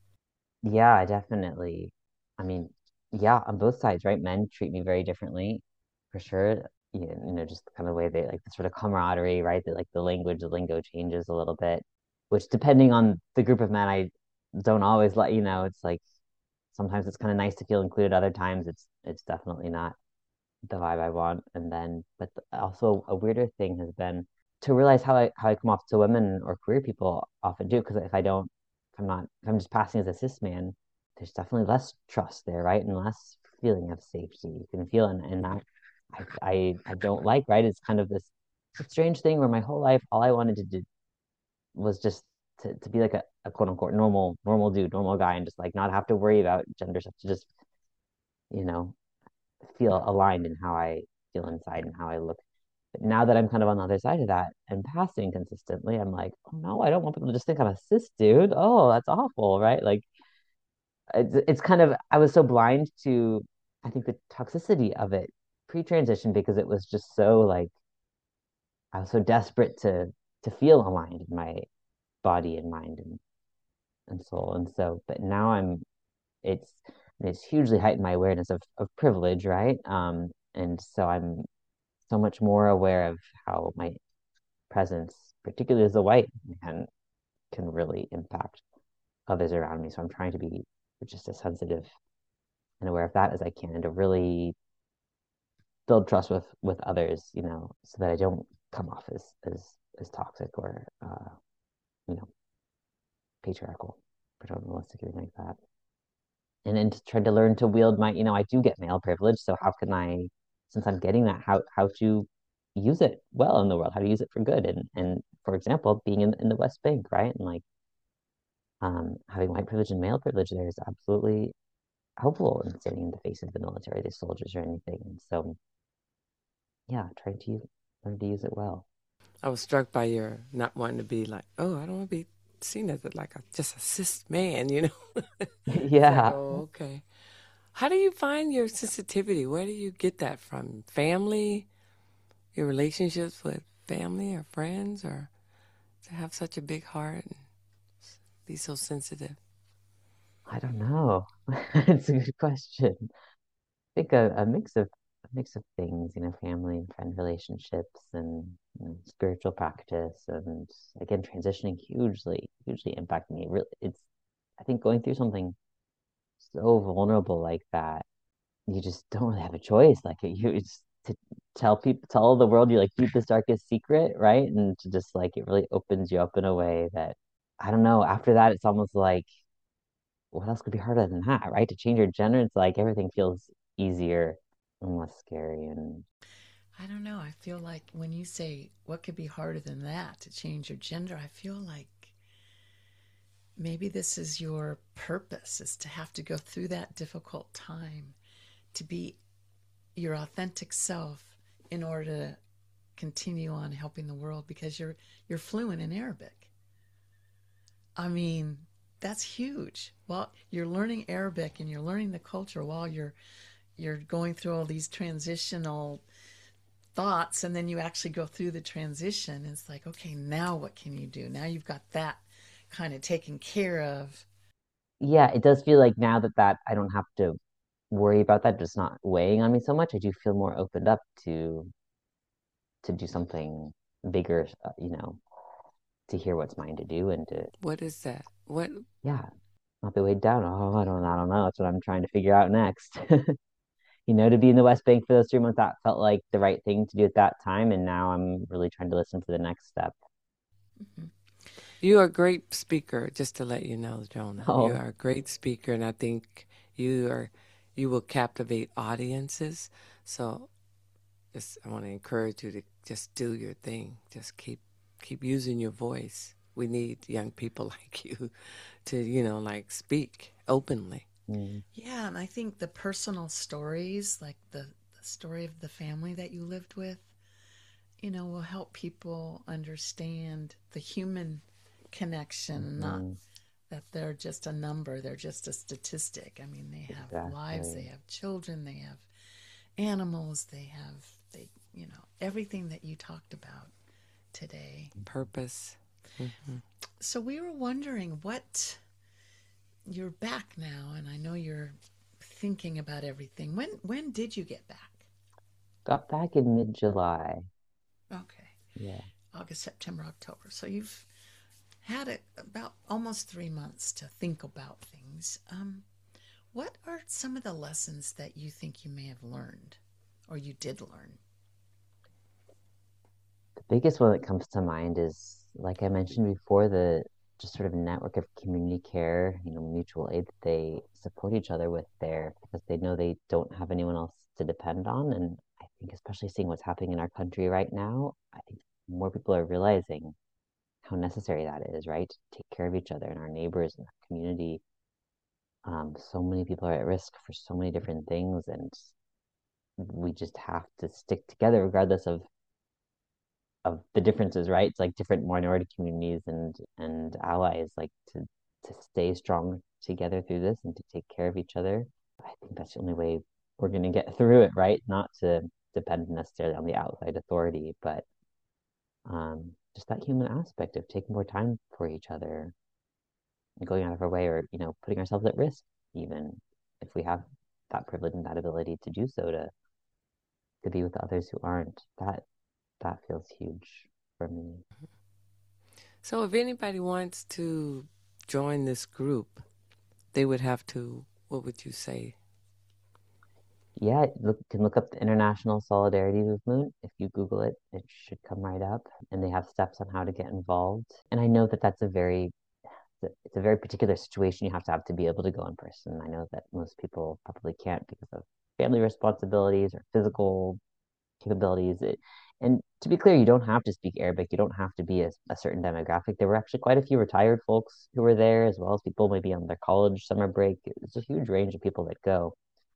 Yeah, definitely. I mean, yeah, on both sides, right? Men treat me very differently, for sure. Just kind of the way they like the sort of camaraderie, right? That like the language, the lingo changes a little bit, which depending on the group of men, I don't always let it's like sometimes it's kind of nice to feel included, other times it's definitely not the vibe I want. And then, but also a weirder thing has been to realize how I come off to women or queer people often do. Because if I'm just passing as a cis man, there's definitely less trust there, right? And less feeling of safety you can feel, and that I don't like, right? It's kind of this strange thing where my whole life all I wanted to do was just to be like a quote unquote normal dude, normal guy, and just like not have to worry about gender stuff, to just, you know, feel aligned in how I feel inside and how I look. But now that I'm kind of on the other side of that and passing consistently, I'm like, oh no, I don't want people to just think I'm a cis dude. Oh, that's awful, right? Like it's kind of, I was so blind to, I think, the toxicity of it pre-transition, because it was just so like I was so desperate to feel aligned in my body and mind and soul. And so, but now it's it's hugely heightened my awareness of privilege, right? And so I'm so much more aware of how my presence, particularly as a white man, can really impact others around me. So I'm trying to be just as sensitive and aware of that as I can, and to really build trust with others, so that I don't come off as toxic or you know, patriarchal, paternalistic, anything like that. And then to try to learn to wield my, I do get male privilege, so how can I, since I'm getting that, how to use it well in the world, how to use it for good, and for example, being in the West Bank, right, and like having white privilege and male privilege there is absolutely helpful in standing in the face of the military, the soldiers, or anything. And so, yeah, trying to learn to use it well. I was struck by your not wanting to be like, oh, I don't want to be seen as like just a cis man, Yeah. Like, oh, okay. How do you find your sensitivity? Where do you get that from? Family? Your relationships with family or friends? Or to have such a big heart and be so sensitive? I don't know. It's a good question. I think a mix of things, family and friend relationships, and spiritual practice, and again transitioning hugely impacted me. Really, it's, I think, going through something so vulnerable like that, you just don't really have a choice. Like it's to tell the world your like deepest, darkest secret, right? And to just like, it really opens you up in a way that, I don't know. After that, it's almost like, what else could be harder than that, right? To change your gender, it's like everything feels easier and less scary. And I don't know. I feel like when you say what could be harder than that to change your gender, I feel like maybe this is your purpose, is to have to go through that difficult time to be your authentic self in order to continue on helping the world, because you're fluent in Arabic. I mean, that's huge. Well, you're learning Arabic and you're learning the culture while you're going through all these transitional thoughts, and then you actually go through the transition. It's like, okay, now what can you do? Now you've got that kind of taken care of. yeah, it does feel like now that I don't have to worry about that just not weighing on me so much. I do feel more opened up to do something bigger, to hear what's mine to do, and to, What is that? What? yeah, not be weighed down. Oh, I don't know. That's what I'm trying to figure out next. To be in the West Bank for those 3 months, that felt like the right thing to do at that time. And now I'm really trying to listen for the next step. Mm-hmm. You are a great speaker, just to let you know, Jonah. Oh. You are a great speaker, and I think You are, you will captivate audiences. So I want to encourage you to just do your thing. Just keep using your voice. We need young people like you to, like speak openly. Mm. Yeah, and I think the personal stories, like the story of the family that you lived with, will help people understand the human connection, not Mm. that they're just a number, they're just a statistic. I mean, they have lives, they Exactly. have children, they have animals, they everything that you talked about today. Purpose. Mm-hmm. So we were wondering you're back now, and I know you're thinking about everything. When did you get back? Got back in mid-July. Okay. Yeah. August, September, October. So you've had about almost 3 months to think about things. What are some of the lessons that you think you may have learned or you did learn? The biggest one that comes to mind is, like I mentioned before, the just sort of network of community care, mutual aid that they support each other with there because they know they don't have anyone else to depend on. And I think, especially seeing what's happening in our country right now, I think more people are realizing how necessary that is, right? To take care of each other and our neighbors and our community. So many people are at risk for so many different things, and we just have to stick together regardless of the differences, right? It's like different minority communities and allies, like to stay strong together through this and to take care of each other. I think that's the only way we're going to get through it, right? Not to depend necessarily on the outside authority, but just that human aspect of taking more time for each other and going out of our way, or putting ourselves at risk, even if we have that privilege and that ability to do so, to be with others who aren't. That feels huge for me. So if anybody wants to join this group, they would have to, what would you say? Yeah, can look up the International Solidarity Movement. If you Google it, it should come right up. And they have steps on how to get involved. And I know that it's a very particular situation you have to be able to go in person. I know that most people probably can't because of family responsibilities or physical capabilities. And to be clear, you don't have to speak Arabic. You don't have to be a certain demographic. There were actually quite a few retired folks who were there, as well as people maybe on their college summer break. It's a huge range of people that go.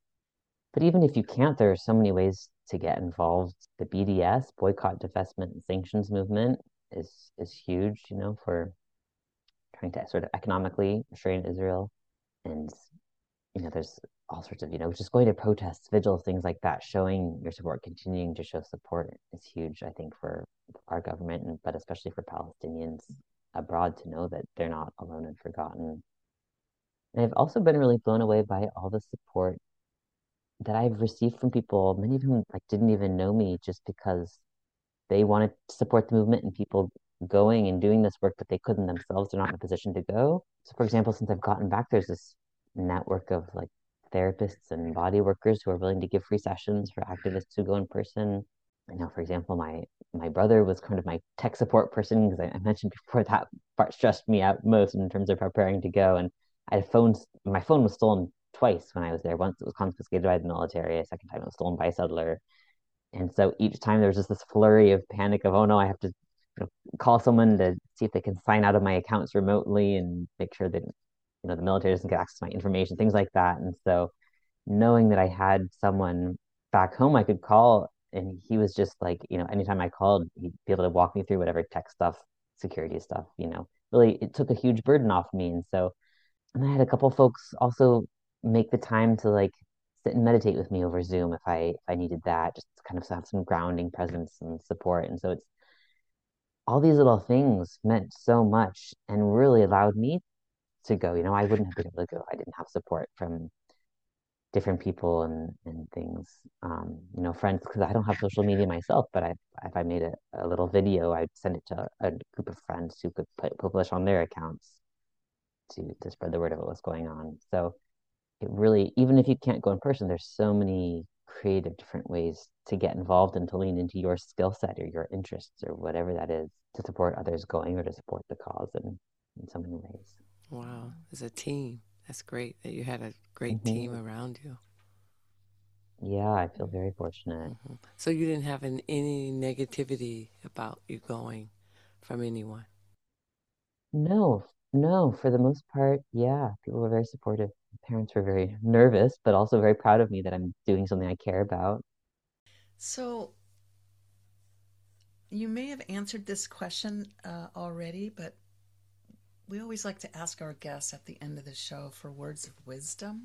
But even if you can't, there are so many ways to get involved. The BDS, Boycott, Divestment, and Sanctions movement, is huge, for trying to sort of economically restrain Israel. And, there's all sorts of, just going to protests, vigils, things like that, showing your support, continuing to show support is huge, I think, for our government, but especially for Palestinians abroad to know that they're not alone and forgotten. And I've also been really blown away by all the support that I've received from people, many of whom like didn't even know me, just because they wanted to support the movement and people going and doing this work, but they couldn't themselves. They're not in a position to go. So, for example, since I've gotten back, there's this network of like therapists and body workers who are willing to give free sessions for activists who go in person. I know, for example, my brother was kind of my tech support person because I mentioned before that part stressed me out most in terms of preparing to go. And I had phones. My phone was stolen twice when I was there. Once it was confiscated by the military. A second time it was stolen by a settler. And so each time there was just this flurry of panic of, oh no, I have to call someone to see if they can sign out of my accounts remotely and make sure that the military doesn't get access to my information, things like that. And so knowing that I had someone back home I could call, and he was just like, anytime I called, he'd be able to walk me through whatever tech stuff, security stuff, really it took a huge burden off me. And so, and I had a couple folks also make the time to like sit and meditate with me over Zoom if I needed that, just to kind of have some grounding presence and support. And so it's all these little things meant so much and really allowed me to go. I wouldn't have been able to go if I didn't have support from different people and things. Friends, because I don't have social media myself, but if I made a little video, I'd send it to a group of friends who could publish on their accounts to spread the word of what was going on. So it really, even if you can't go in person, there's so many creative different ways to get involved and to lean into your skill set or your interests or whatever that is to support others going or to support the cause in so many ways. Wow, it's a team. That's great that you had a great team around you. Yeah, I feel very fortunate. So you didn't have any negativity about you going from anyone? No, no, for the most part, yeah, people were very supportive. Parents were very nervous, but also very proud of me that I'm doing something I care about. So you may have answered this question already, but we always like to ask our guests at the end of the show for words of wisdom.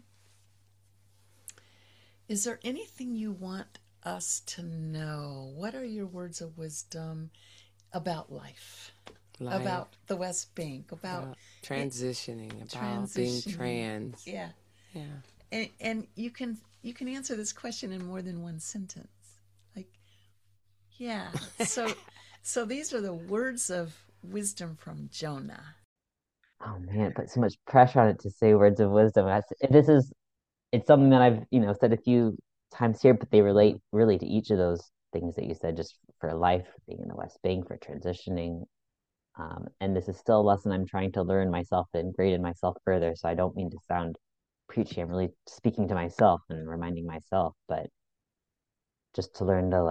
Is there anything you want us to know? What are your words of wisdom about life? About the West Bank, about transitioning, about being trans. Yeah. Yeah. And you can answer this question in more than one sentence. Like, yeah. So these are the words of wisdom from Jonah. Oh man, put so much pressure on it to say words of wisdom. It's something that I've, said a few times here, but they relate really to each of those things that you said, just for life, being in the West Bank, for transitioning. And this is still a lesson I'm trying to learn myself and grade in myself further. So I don't mean to sound preachy. I'm really speaking to myself and reminding myself, but just to learn to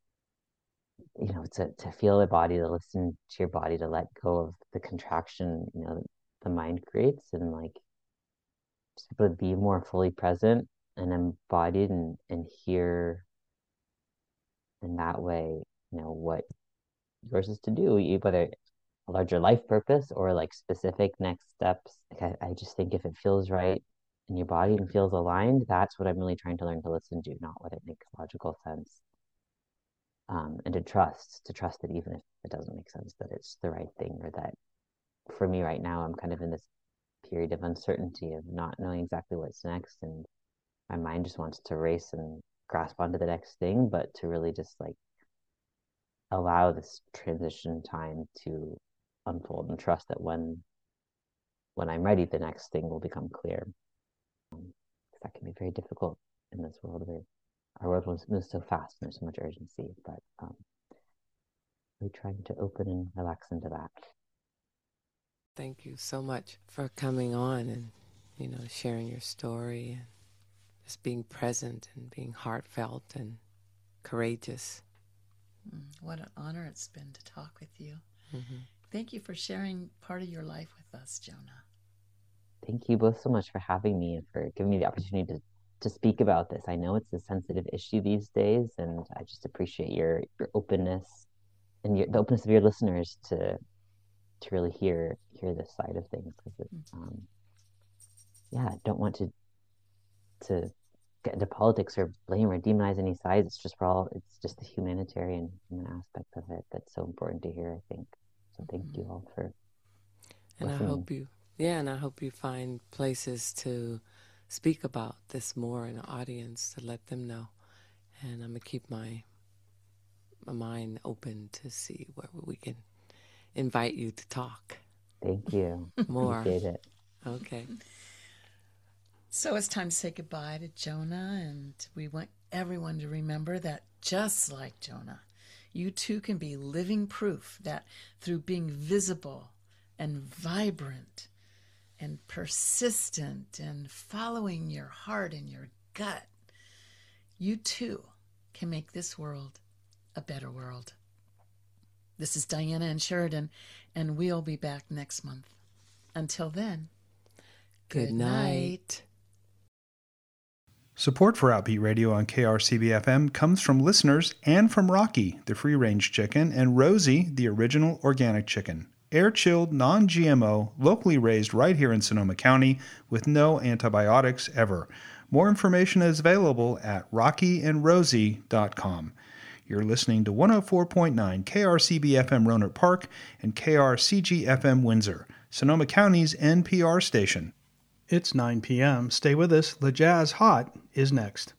to feel the body, to listen to your body, to let go of the contraction, the mind creates, and just able to be more fully present and embodied and hear in that way, what yours is to do, whether a larger life purpose or specific next steps. I just think if it feels right in your body and feels aligned, that's what I'm really trying to learn to listen to, not whether it makes logical sense. And to trust that even if it doesn't make sense, that it's the right thing, or that for me right now, I'm kind of in this period of uncertainty of not knowing exactly what's next. And my mind just wants to race and grasp onto the next thing, but to really just allow this transition time to unfold and trust that when I'm ready, the next thing will become clear. That can be very difficult in this world where our world moves so fast and there's so much urgency, but we're trying to open and relax into that. Thank you so much for coming on and, sharing your story and just being present and being heartfelt and courageous. What an honor it's been to talk with you. Mm-hmm. Thank you for sharing part of your life with us, Jonah. Thank you both so much for having me and for giving me the opportunity to speak about this. I know it's a sensitive issue these days, and I just appreciate your openness and the openness of your listeners to really hear this side of things. Because I don't want to get into politics or blame or demonize any sides. It's just the human aspect of it that's so important to hear, I think. So thank you all for listening. I hope you find places to speak about this more in the audience to let them know. And I'm going to keep my mind open to see where we can invite you to talk. Thank you. More. Appreciate it. Okay. So it's time to say goodbye to Jonah, and we want everyone to remember that just like Jonah, you too can be living proof that through being visible and vibrant and persistent and following your heart and your gut, you too can make this world a better world. This is Diana and Sheridan, and we'll be back next month. Until then, good night. Support for Outbeat Radio on KRCB-FM comes from listeners and from Rocky, the free-range chicken, and Rosie, the original organic chicken. Air-chilled, non-GMO, locally raised right here in Sonoma County with no antibiotics ever. More information is available at rockyandrosie.com. You're listening to 104.9 KRCB-FM Rohnert Park and KRCG-FM Windsor, Sonoma County's NPR station. It's 9 p.m. Stay with us. Le Jazz Hot is next.